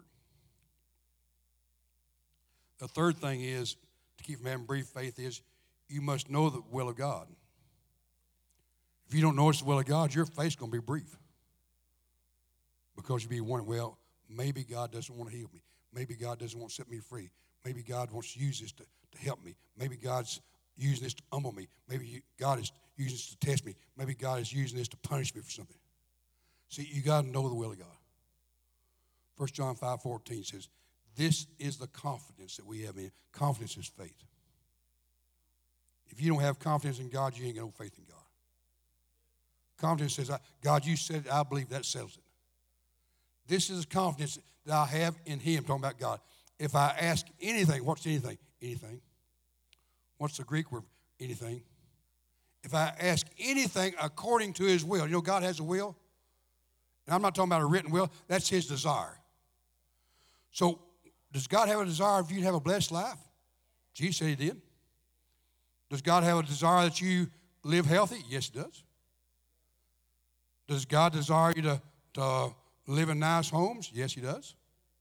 The third thing is, to keep from having brief faith, is you must know the will of God. If you don't know it's the will of God, your faith's going to be brief. Because you'll be wondering, well, maybe God doesn't want to heal me. Maybe God doesn't want to set me free. Maybe God wants to use this to help me. Maybe God's using this to humble me. Maybe God is using this to test me. Maybe God is using this to punish me for something. See, you got to know the will of God. 1 John 5:14 says, this is the confidence that we have in. Confidence is faith. If you don't have confidence in God, you ain't got no faith in God. Confidence says, God, you said it, I believe, that settles it. This is the confidence that I have in him, talking about God. If I ask anything, what's anything? Anything. What's the Greek word? Anything. If I ask anything according to his will. You know, God has a will. And I'm not talking about a written will. That's his desire. So does God have a desire for you to have a blessed life? Jesus said he did. Does God have a desire that you live healthy? Yes, he does. Does God desire you to live in nice homes? Yes, he does.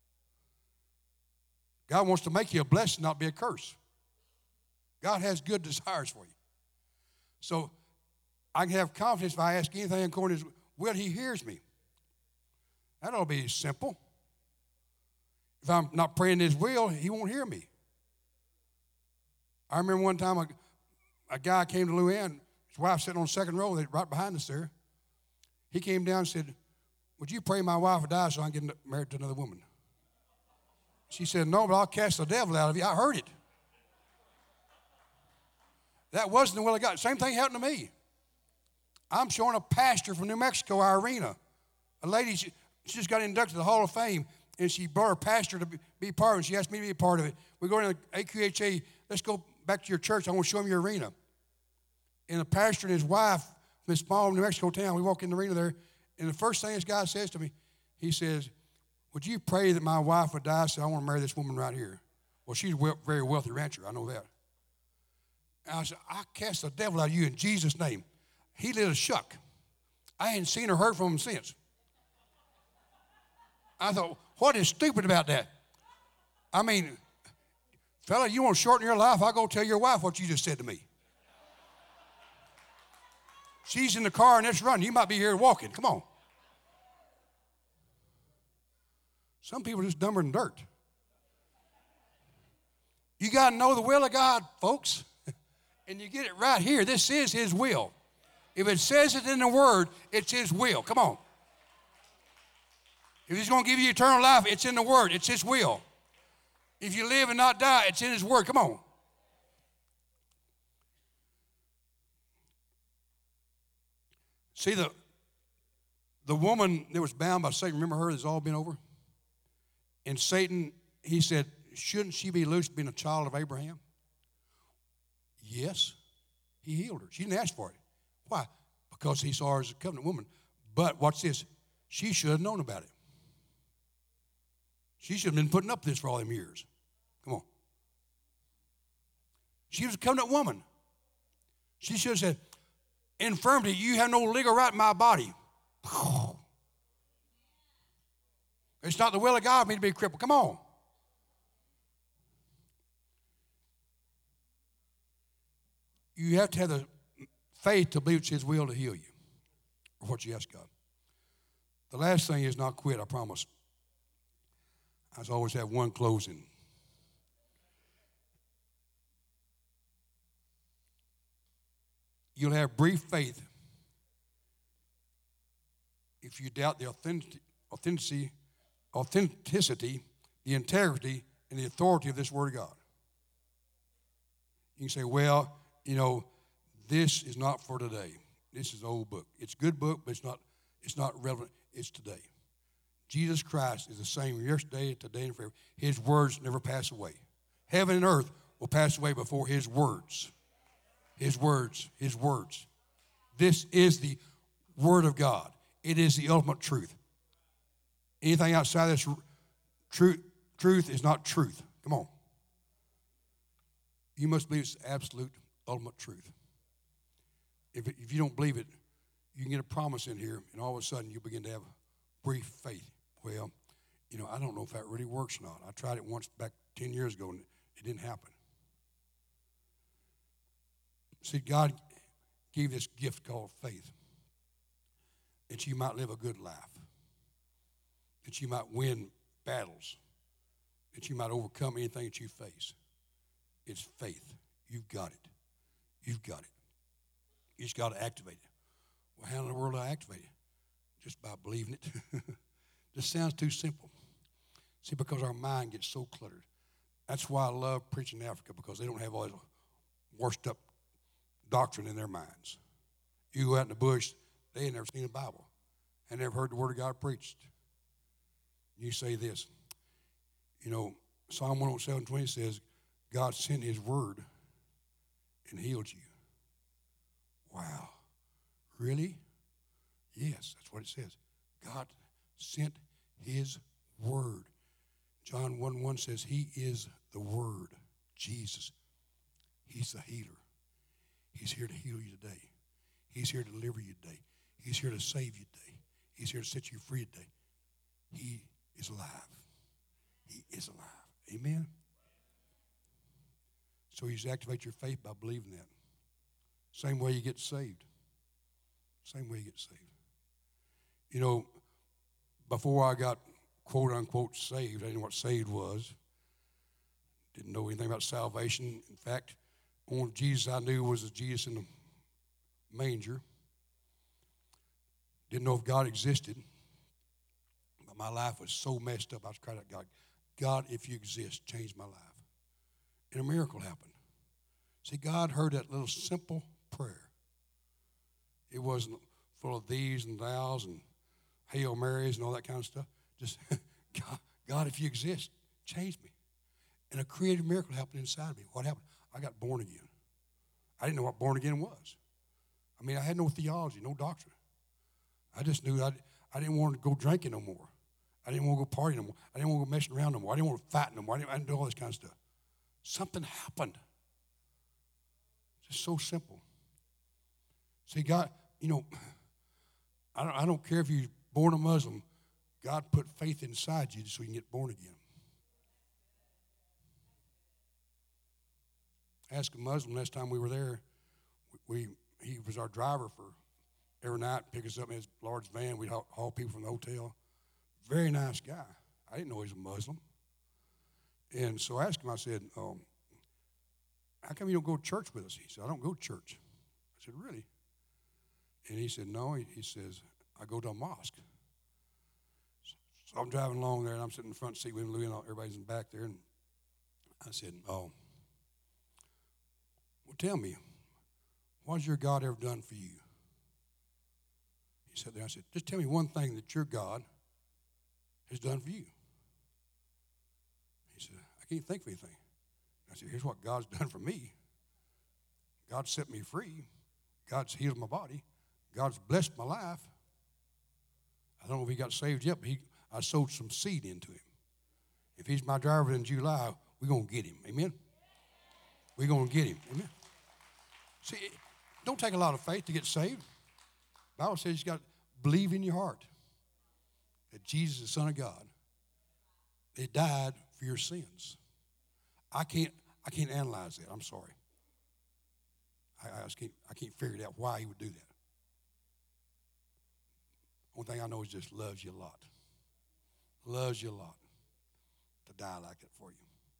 God wants to make you a blessing, not be a curse. God has good desires for you. So I can have confidence if I ask anything according to his will, he hears me. That ought to be simple. If I'm not praying his will, he won't hear me. I remember one time a guy came to Luann, his wife sitting on the second row, right behind us there. He came down and said, would you pray my wife will die so I can get married to another woman? She said, no, but I'll cast the devil out of you. I heard it. That wasn't the will of God. Same thing happened to me. I'm showing a pastor from New Mexico, Irina. A lady, she just got inducted to the Hall of Fame, and she brought her pastor to be part of it. She asked me to be a part of it. We go to the AQHA, let's go back to your church. I want to show them your arena. And the pastor and his wife, this small New Mexico town, we walk in the arena there, and the first thing this guy says to me, he says, would you pray that my wife would die so I want to marry this woman right here? Well, she's a very wealthy rancher. I know that. And I said, I cast the devil out of you in Jesus' name. He lit a shuck. I ain't seen or heard from him since. I thought, what is stupid about that? I mean, fella, you want to shorten your life? I'll go tell your wife what you just said to me. She's in the car and it's running. You might be here walking. Come on. Some people are just dumber than dirt. You got to know the will of God, folks. And you get it right here. This is his will. If it says it in the word, it's his will. Come on. If he's going to give you eternal life, it's in the word. It's his will. If you live and not die, it's in his word. Come on. See, the woman that was bound by Satan, remember her that's all been over? And Satan, he said, shouldn't she be loosed being a child of Abraham? Yes, he healed her. She didn't ask for it. Why? Because he saw her as a covenant woman. But watch this. She should have known about it. She should have been putting up this for all them years. Come on. She was a covenant woman. She should have said, infirmity, you have no legal right in my body. It's not the will of God for me to be crippled. Come on. You have to have the faith to believe it's his will to heal you or what you ask God. The last thing is not quit, I promise. I always have one closing. You'll have brief faith if you doubt the authenticity, the integrity, and the authority of this Word of God. You can say, well, you know, this is not for today. This is an old book. It's a good book, but it's not relevant. It's today. Jesus Christ is the same yesterday, today, and forever. His words never pass away. Heaven and earth will pass away before his words. His words, his words. This is the Word of God. It is the ultimate truth. Anything outside this truth is not truth. Come on. You must believe it's absolute, ultimate truth. If you don't believe it, you can get a promise in here, and all of a sudden you begin to have brief faith. Well, you know, I don't know if that really works or not. I tried it once back 10 years ago, and it didn't happen. See, God gave this gift called faith that you might live a good life, that you might win battles, that you might overcome anything that you face. It's faith. You've got it. You've got it. You just got to activate it. Well, how in the world do I activate it? Just by believing it. This sounds too simple. See, because our mind gets so cluttered. That's why I love preaching in Africa, because they don't have all those washed up doctrine in their minds. You go out in the bush, they ain't never seen a Bible and never heard the Word of God preached. You say this, Psalm 107:20 says, God sent His Word and healed you. Wow. Really? Yes, that's what it says. God sent His Word. John 1:1 says He is the Word, Jesus. He's the healer. He's here to heal you today. He's here to deliver you today. He's here to save you today. He's here to set you free today. He is alive. He is alive. Amen? So you just activate your faith by believing that. Same way you get saved. Same way you get saved. Before I got quote unquote saved, I didn't know what saved was. Didn't know anything about salvation. In fact, the only Jesus I knew was the Jesus in the manger. Didn't know if God existed. But my life was so messed up, I was crying out, God, God, if you exist, change my life. And a miracle happened. See, God heard that little simple prayer. It wasn't full of these and thous and Hail Marys and all that kind of stuff. Just, God, if you exist, change me. And a creative miracle happened inside me. What happened? I got born again. I didn't know what born again was. I had no theology, no doctrine. I just knew I didn't want to go drinking no more. I didn't want to go partying no more. I didn't want to go messing around no more. I didn't want to fight no more. I didn't do all this kind of stuff. Something happened. Just so simple. See, God, I don't care if you're born a Muslim. God put faith inside you so you can get born again. Ask a Muslim last time we were there. He was our driver for every night, pick us up in his large van. We'd haul people from the hotel. Very nice guy. I didn't know he was a Muslim. And so I asked him, I said, how come you don't go to church with us? He said, I don't go to church. I said, really? And he said, no. He says, I go to a mosque. So I'm driving along there, and I'm sitting in the front seat with him, Louis, and everybody's in the back there. And I said, well, tell me, what's your God ever done for you? He sat there. I said, just tell me one thing that your God has done for you. He said, I can't think of anything. I said, here's what God's done for me. God set me free. God's healed my body. God's blessed my life. I don't know if he got saved yet, but I sowed some seed into him. If he's my driver in July, we're going to get him. Amen? We're going to get him. Amen? See, it don't take a lot of faith to get saved. The Bible says you got to believe in your heart that Jesus is the Son of God. He died for your sins. I can't analyze that. I'm sorry. I can't figure it out why he would do that. One thing I know is just loves you a lot. Loves you a lot to die like that for you.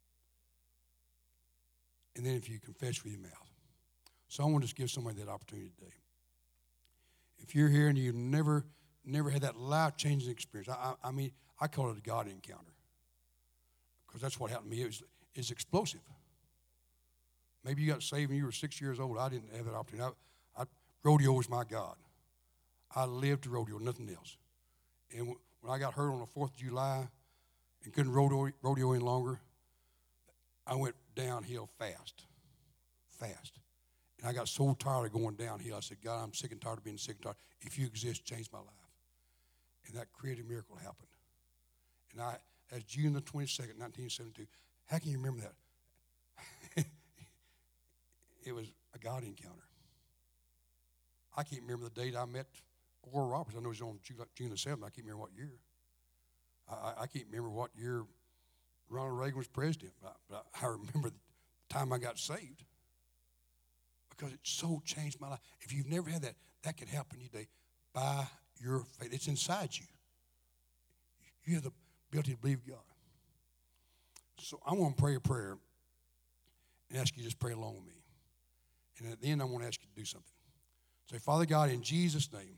And then if you confess with your mouth. So I want to just give somebody that opportunity today. If you're here and you've never had that life-changing experience, I call it a God encounter. Because that's what happened to me. It's explosive. Maybe you got saved when you were 6 years old. I didn't have that opportunity. Rodeo was my God. I lived to rodeo, nothing else. And when I got hurt on the 4th of July and couldn't rodeo any longer, I went downhill fast. And I got so tired of going downhill. I said, God, I'm sick and tired of being sick and tired. If you exist, change my life. And that creative miracle happened. And that's June the 22nd, 1972. How can you remember that? It was a God encounter. I can't remember the date I met Oral Roberts. I know it was on June the 7th. I can't remember what year. I can't remember what year Ronald Reagan was president. But I remember the time I got saved. Because it so changed my life. If you've never had that could happen to you today by your faith. It's inside you. You have the ability to believe God. So I want to pray a prayer and ask you to just pray along with me. And at the end, I want to ask you to do something. Say, Father God, in Jesus' name,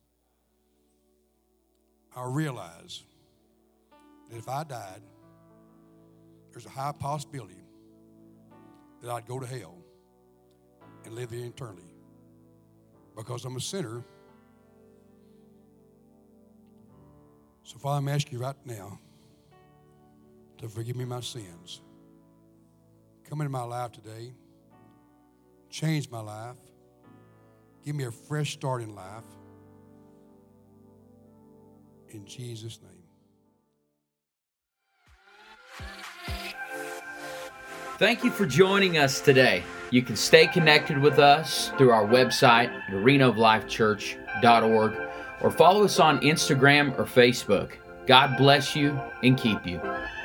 I realize that if I died, there's a high possibility that I'd go to hell and live here eternally. Because I'm a sinner. So, Father, I'm asking you right now to forgive me my sins. Come into my life today. Change my life. Give me a fresh start in life. In Jesus' name. Thank you for joining us today. You can stay connected with us through our website, arenaoflifechurch.org, or follow us on Instagram or Facebook. God bless you and keep you.